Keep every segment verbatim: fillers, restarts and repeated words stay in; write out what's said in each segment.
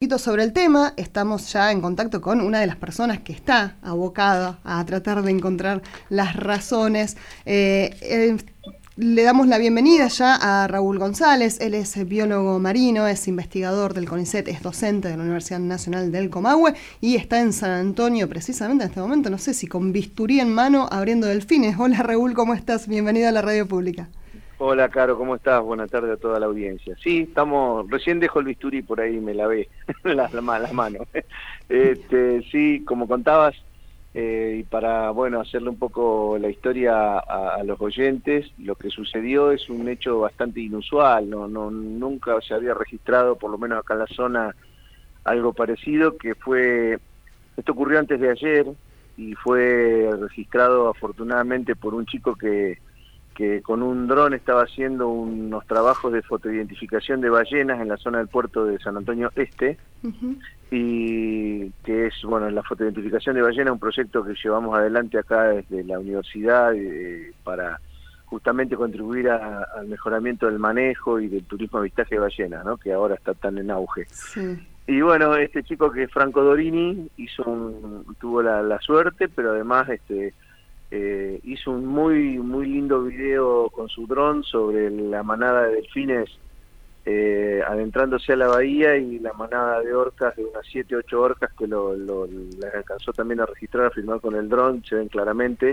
poquito sobre el tema. Estamos ya en contacto con una de las personas que está abocada a tratar de encontrar las razones. Eh, eh, le damos la bienvenida ya a Raúl González. Él es biólogo marino, es investigador del CONICET, es docente de la Universidad Nacional del Comahue y está en San Antonio precisamente en este momento, no sé si con bisturí en mano, abriendo delfines. Hola Raúl, ¿cómo estás? Bienvenido a la radio pública. Hola, Caro, ¿cómo estás? Buenas tardes a toda la audiencia. Sí, estamos, recién dejo el bisturí por ahí, me lavé las, las manos. Este, sí, como contabas, eh, y para, bueno, hacerle un poco la historia a, a los oyentes, lo que sucedió es un hecho bastante inusual, no, no, nunca se había registrado, por lo menos acá en la zona, algo parecido, que fue, esto ocurrió antes de ayer, y fue registrado afortunadamente por un chico que que con un dron estaba haciendo unos trabajos de fotoidentificación de ballenas en la zona del puerto de San Antonio Este, uh-huh. Y que es, bueno, la fotoidentificación de ballenas, un proyecto que llevamos adelante acá desde la universidad eh, para justamente contribuir a, al mejoramiento del manejo y del turismo de avistaje de ballenas, ¿no? Que ahora está tan en auge. Sí. Y bueno, este chico que es Franco Dorini hizo un, tuvo la, la suerte, pero además este Eh, hizo un muy muy lindo video con su dron sobre la manada de delfines eh, adentrándose a la bahía y la manada de orcas, de unas siete ocho orcas que lo, lo las alcanzó también a registrar, a filmar con el dron. Se ven claramente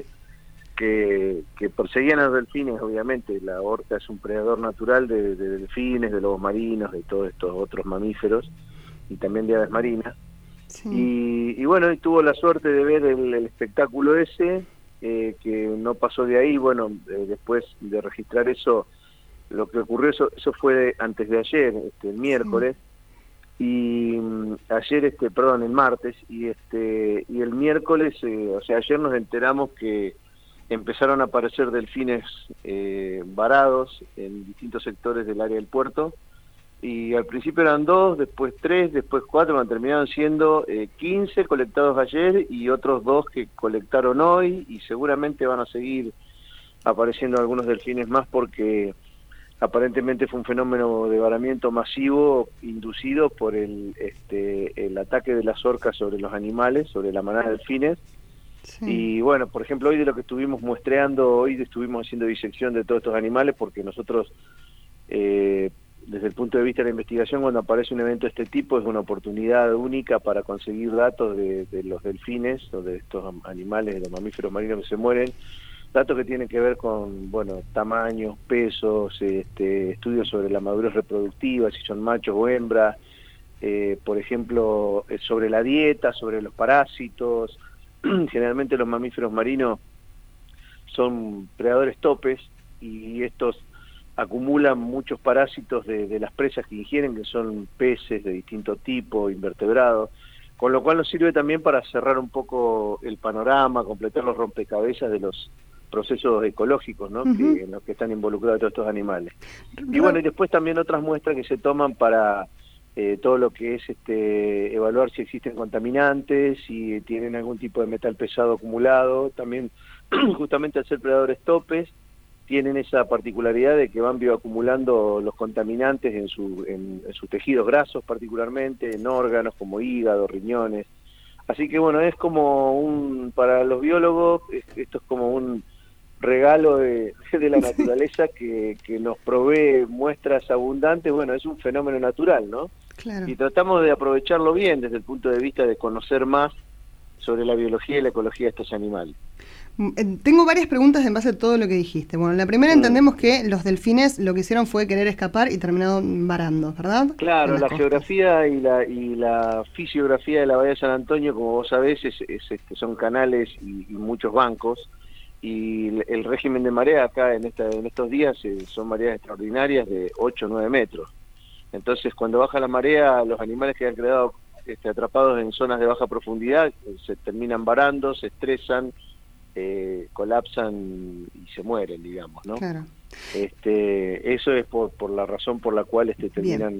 que, que perseguían a los delfines. Obviamente la orca es un predador natural de, de delfines, de lobos marinos, de todos estos otros mamíferos y también de aves marinas. Sí. y, y bueno, y tuvo la suerte de ver el, el espectáculo ese. Eh, que no pasó de ahí. Bueno, eh, después de registrar eso, lo que ocurrió, eso eso fue antes de ayer, este, el miércoles, sí. y um, ayer, este, perdón, el martes, y este y el miércoles, eh, o sea, ayer nos enteramos que empezaron a aparecer delfines eh, varados en distintos sectores del área del puerto, y al principio eran dos, después tres, después cuatro, terminaron siendo eh, quince colectados ayer y otros dos que colectaron hoy, y seguramente van a seguir apareciendo algunos delfines más porque aparentemente fue un fenómeno de varamiento masivo inducido por el este el ataque de las orcas sobre los animales, sobre la manada de delfines. Sí. Y bueno, por ejemplo, hoy de lo que estuvimos muestreando, hoy estuvimos haciendo disección de todos estos animales porque nosotros eh, desde el punto de vista de la investigación, cuando aparece un evento de este tipo, es una oportunidad única para conseguir datos de, de los delfines o de estos animales, de los mamíferos marinos que se mueren, datos que tienen que ver con, bueno, tamaños, pesos, este, estudios sobre la madurez reproductiva, si son machos o hembras, eh, por ejemplo, sobre la dieta, sobre los parásitos. Generalmente los mamíferos marinos son predadores topes y estos acumulan muchos parásitos de, de las presas que ingieren, que son peces de distinto tipo, invertebrados, con lo cual nos sirve también para cerrar un poco el panorama, completar los rompecabezas de los procesos ecológicos, ¿no? Uh-huh. que, en los que están involucrados todos estos animales. Y bueno, y después también otras muestras que se toman para eh, todo lo que es este evaluar si existen contaminantes, si tienen algún tipo de metal pesado acumulado, también justamente al ser predadores topes, tienen esa particularidad de que van bioacumulando los contaminantes en, su, en, en sus tejidos grasos particularmente, en órganos como hígado, riñones. Así que bueno, es como un, para los biólogos, esto es como un regalo de, de la naturaleza que, que nos provee muestras abundantes. Bueno, es un fenómeno natural, ¿no? Claro. Y tratamos de aprovecharlo bien desde el punto de vista de conocer más sobre la biología y la ecología de estos animales. Tengo varias preguntas en base a todo lo que dijiste. Bueno, la primera, entendemos que los delfines lo que hicieron fue querer escapar y terminaron varando, ¿verdad? Claro, la costas. Geografía y la y la fisiografía de la bahía de San Antonio, como vos sabés, es, es, este, son canales y, y muchos bancos, y el, el régimen de marea acá en esta en estos días eh, son mareas extraordinarias de ocho o nueve metros. Entonces, cuando baja la marea, los animales que han quedado este, atrapados en zonas de baja profundidad eh, se terminan varando, se estresan, Eh, colapsan y se mueren, digamos, ¿no? Claro. Este, eso es por, por la razón por la cual este, terminan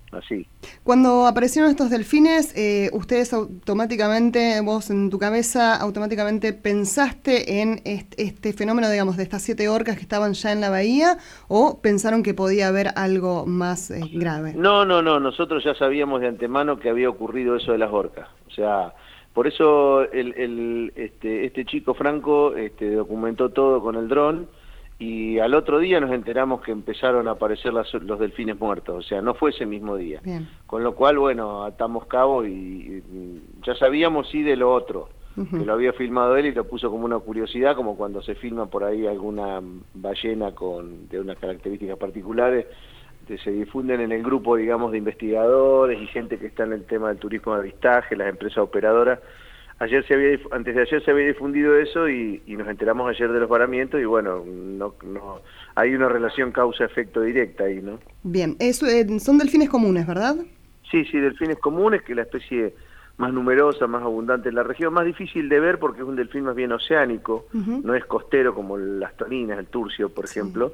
así. Cuando aparecieron estos delfines, eh, ustedes automáticamente, vos en tu cabeza, automáticamente pensaste en este, este fenómeno, digamos, de estas siete orcas que estaban ya en la bahía, o pensaron que podía haber algo más eh, grave? No, no, no, nosotros ya sabíamos de antemano que había ocurrido eso de las orcas. O sea, por eso el, el, este, este chico Franco este, documentó todo con el dron, y al otro día nos enteramos que empezaron a aparecer las, los delfines muertos, o sea, no fue ese mismo día. Bien. Con lo cual, bueno, atamos cabo y, y ya sabíamos sí de lo otro, uh-huh. que lo había filmado él y lo puso como una curiosidad, como cuando se filma por ahí alguna ballena con de unas características particulares, que se difunden en el grupo, digamos, de investigadores y gente que está en el tema del turismo de avistaje, las empresas operadoras. Ayer se había, antes de ayer se había difundido eso y, y nos enteramos ayer de los varamientos y bueno, no, no hay una relación causa-efecto directa ahí, ¿no? Bien, eso, eh, son delfines comunes, ¿verdad? Sí, sí, delfines comunes, que es la especie más numerosa, más abundante en la región, más difícil de ver porque es un delfín más bien oceánico, uh-huh. no es costero como las toninas, el turcio, por sí. ejemplo,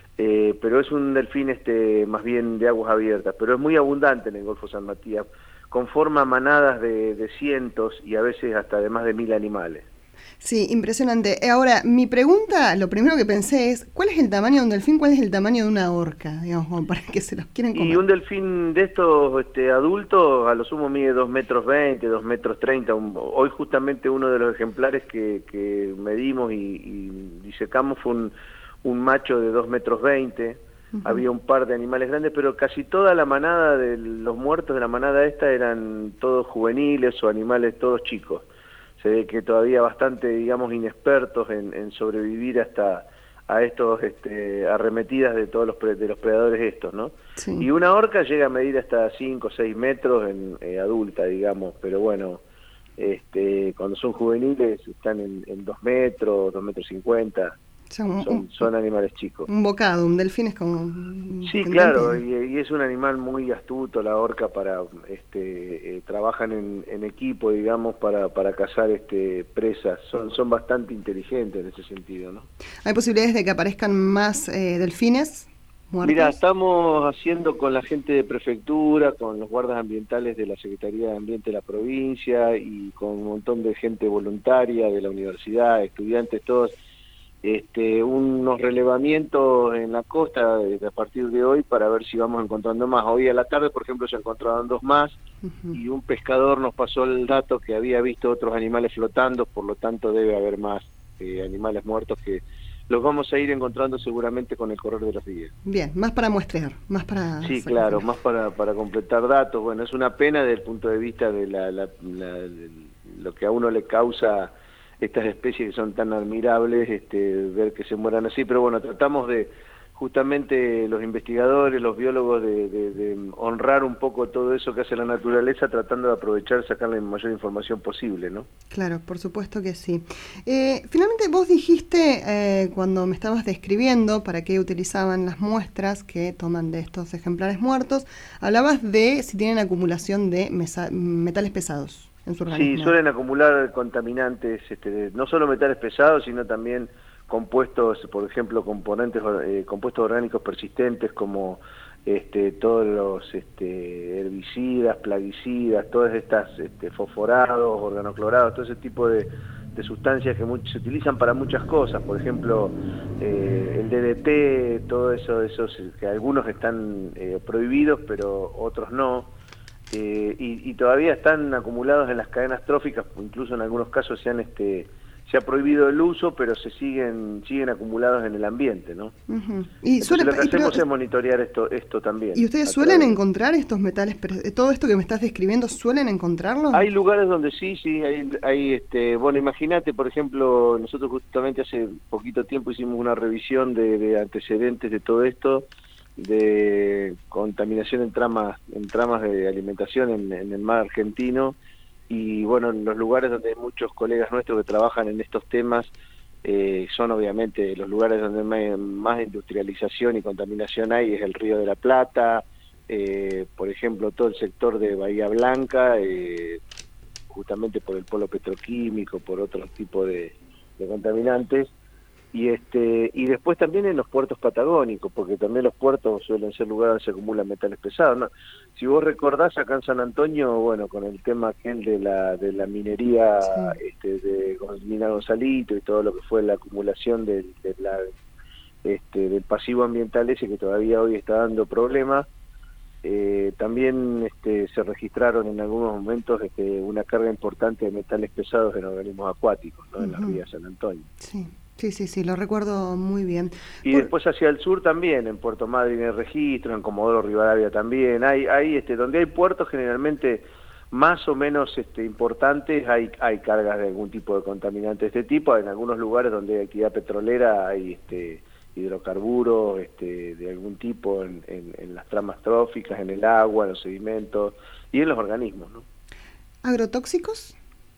eh, pero es un delfín este más bien de aguas abiertas, pero es muy abundante en el Golfo San Matías. Conforma manadas de, de cientos y a veces hasta de más de mil animales. Sí, impresionante. Ahora, mi pregunta, lo primero que pensé es, ¿cuál es el tamaño de un delfín? ¿Cuál es el tamaño de una orca? Digamos, como para que se los quieren comer. Y un delfín de estos este, adultos, a lo sumo mide dos metros veinte, dos metros treinta. Un, hoy justamente uno de los ejemplares que, que medimos y, y disecamos fue un, un macho de dos metros veinte. Uh-huh. Había un par de animales grandes, pero casi toda la manada de los muertos de la manada esta eran todos juveniles o animales todos chicos. Se ve que todavía bastante, digamos, inexpertos en, en sobrevivir hasta a estos este, arremetidas de todos los pre, de los predadores estos, ¿no? Sí. Y una orca llega a medir hasta cinco o seis metros en eh, adulta, digamos, pero bueno, este, cuando son juveniles están en, en dos metros, dos metros cincuenta. Son, son, son animales chicos. Un bocado, un delfín es como... Sí, claro, y, y es un animal muy astuto, la orca, para este eh, trabajan en, en equipo, digamos, para, para cazar este presas. Son, son bastante inteligentes en ese sentido, ¿no? ¿Hay posibilidades de que aparezcan más eh, delfines muertos? Mira, estamos haciendo con la gente de prefectura, con los guardas ambientales de la Secretaría de Ambiente de la provincia y con un montón de gente voluntaria de la universidad, estudiantes, todos, Este, unos relevamientos en la costa de, de a partir de hoy para ver si vamos encontrando más. Hoy a la tarde, por ejemplo, se encontraron dos más, uh-huh. y un pescador nos pasó el dato que había visto otros animales flotando, por lo tanto debe haber más eh, animales muertos que los vamos a ir encontrando seguramente con el correr de los días. Bien, más para muestrear, más para... Sí, claro, más para, para completar datos. Bueno, es una pena desde el punto de vista de la, la, la, de lo que a uno le causa estas especies que son tan admirables, este, ver que se mueran así, pero bueno, tratamos de, justamente los investigadores, los biólogos, de, de, de honrar un poco todo eso que hace la naturaleza, tratando de aprovechar, sacar la mayor información posible, ¿no? Claro, por supuesto que sí. Eh, finalmente vos dijiste, eh, cuando me estabas describiendo para qué utilizaban las muestras que toman de estos ejemplares muertos, hablabas de si tienen acumulación de mesa- metales pesados. Sí, suelen acumular contaminantes, este, no solo metales pesados, sino también compuestos, por ejemplo, componentes, eh, compuestos orgánicos persistentes como este, todos los este, herbicidas, plaguicidas, todas estas este, fosforados, organoclorados, todo ese tipo de, de sustancias que much, se utilizan para muchas cosas, por ejemplo, eh, el D D T, todo eso, esos que algunos están eh, prohibidos, pero otros no. Eh, y, y todavía están acumulados en las cadenas tróficas, incluso en algunos casos se han este se ha prohibido el uso, pero se siguen siguen acumulados en el ambiente, ¿no? Uh-huh. Y suele, lo que hacemos pero, es monitorear esto esto también. ¿Y ustedes suelen través. encontrar estos metales, todo esto que me estás describiendo, suelen encontrarlo? Hay lugares donde sí, sí, hay, hay este, bueno, imagínate, por ejemplo, nosotros justamente hace poquito tiempo hicimos una revisión de, de antecedentes de todo esto, de contaminación en tramas en tramas de alimentación en, en el mar argentino, y bueno, en los lugares donde hay muchos colegas nuestros que trabajan en estos temas, eh, son obviamente los lugares donde más, más industrialización y contaminación hay, es el Río de la Plata, eh, por ejemplo todo el sector de Bahía Blanca, eh, justamente por el polo petroquímico, por otro tipo de, de contaminantes. Y este y después también en los puertos patagónicos, porque también los puertos suelen ser lugares donde se acumulan metales pesados, ¿no? Si vos recordás acá en San Antonio, bueno, con el tema aquel de la de la minería, sí, este, de Mina Gonzalito y todo lo que fue la acumulación del, de la, este, del pasivo ambiental ese que todavía hoy está dando problemas, eh, también este, se registraron en algunos momentos este, una carga importante de metales pesados en organismos acuáticos, ¿no? Uh-huh. En la ría de San Antonio. Sí. Sí, sí, sí, lo recuerdo muy bien. Y Por... después hacia el sur también, en Puerto Madryn hay registro, en Comodoro Rivadavia también, hay, hay este, donde hay puertos generalmente más o menos este, importantes, hay, hay cargas de algún tipo de contaminante de este tipo, en algunos lugares donde hay actividad petrolera hay este, hidrocarburos este, de algún tipo en, en, en las tramas tróficas, en el agua, en los sedimentos y en los organismos, ¿no? ¿Agrotóxicos?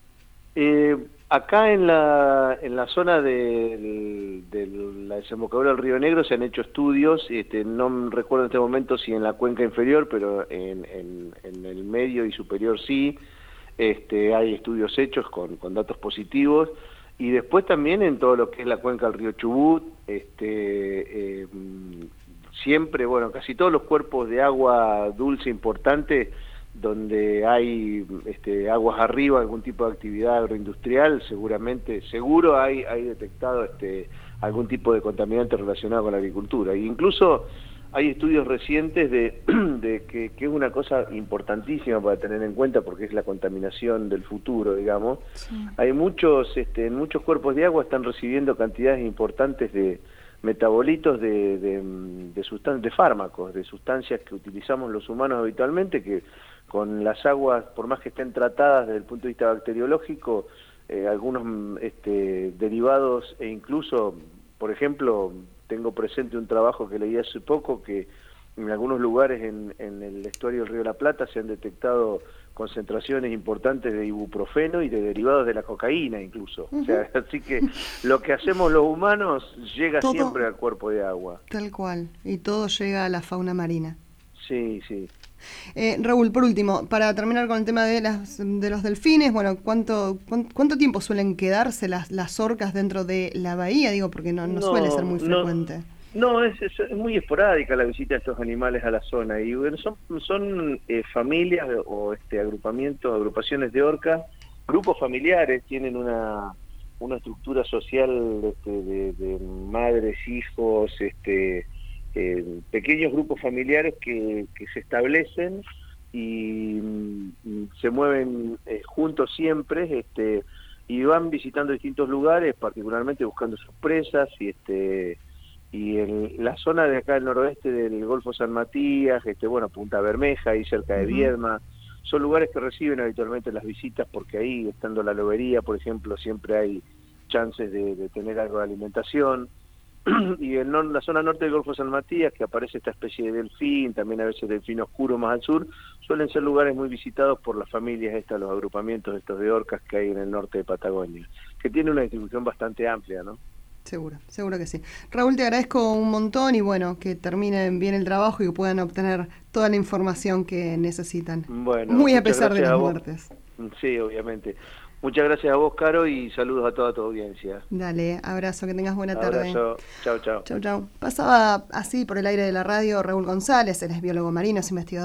Eh, acá en la en la zona de, de, de la desembocadura del Río Negro se han hecho estudios, este, no recuerdo en este momento si en la cuenca inferior, pero en, en, en el medio y superior sí, este, hay estudios hechos con, con datos positivos, y después también en todo lo que es la cuenca del río Chubut, este, eh, siempre, bueno, casi todos los cuerpos de agua dulce importante, donde hay este, aguas arriba, algún tipo de actividad agroindustrial, seguramente, seguro hay, hay detectado este, algún tipo de contaminante relacionado con la agricultura. E incluso hay estudios recientes de, de que, que es una cosa importantísima para tener en cuenta porque es la contaminación del futuro, digamos. Sí. Hay muchos, este, en muchos cuerpos de agua están recibiendo cantidades importantes de metabolitos de, de, de, sustan- de fármacos, de sustancias que utilizamos los humanos habitualmente, que con las aguas, por más que estén tratadas desde el punto de vista bacteriológico, eh, algunos este, derivados e incluso, por ejemplo, tengo presente un trabajo que leí hace poco que en algunos lugares en, en el estuario del Río de la Plata se han detectado concentraciones importantes de ibuprofeno y de derivados de la cocaína incluso. Uh-huh. O sea, así que lo que hacemos los humanos llega todo, siempre al cuerpo de agua. Tal cual, y todo llega a la fauna marina. Sí, sí. Eh, Raúl, por último, para terminar con el tema de las de los delfines, bueno, ¿cuánto cuánto, cuánto tiempo suelen quedarse las, las orcas dentro de la bahía? Digo, porque no, no, no suele ser muy frecuente. No, es, es, es muy esporádica la visita de estos animales a la zona y bueno, son, son eh, familias o este agrupamientos, agrupaciones de orcas, grupos familiares, tienen una una estructura social este, de, de madres, hijos, este eh, pequeños grupos familiares que, que se establecen y, y se mueven eh, juntos siempre, este y van visitando distintos lugares, particularmente buscando sus presas y este y en la zona de acá del noroeste del Golfo San Matías, este bueno, Punta Bermeja, ahí cerca de Viedma, son lugares que reciben habitualmente las visitas porque ahí, estando la lobería, por ejemplo, siempre hay chances de, de tener algo de alimentación. Y en no, la zona norte del Golfo San Matías, que aparece esta especie de delfín, también a veces delfín oscuro más al sur, suelen ser lugares muy visitados por las familias estas, los agrupamientos estos de orcas que hay en el norte de Patagonia, que tiene una distribución bastante amplia, ¿no? Seguro, seguro que sí. Raúl, te agradezco un montón y bueno, que terminen bien el trabajo y que puedan obtener toda la información que necesitan. Bueno, muy a pesar de las muertes. Sí, obviamente. Muchas gracias a vos, Caro, y saludos a toda tu audiencia. Dale, abrazo, que tengas buena tarde. Abrazo, chau, chau. Chau, chau. Pasaba así por el aire de la radio Raúl González, él es biólogo marino, es investigador.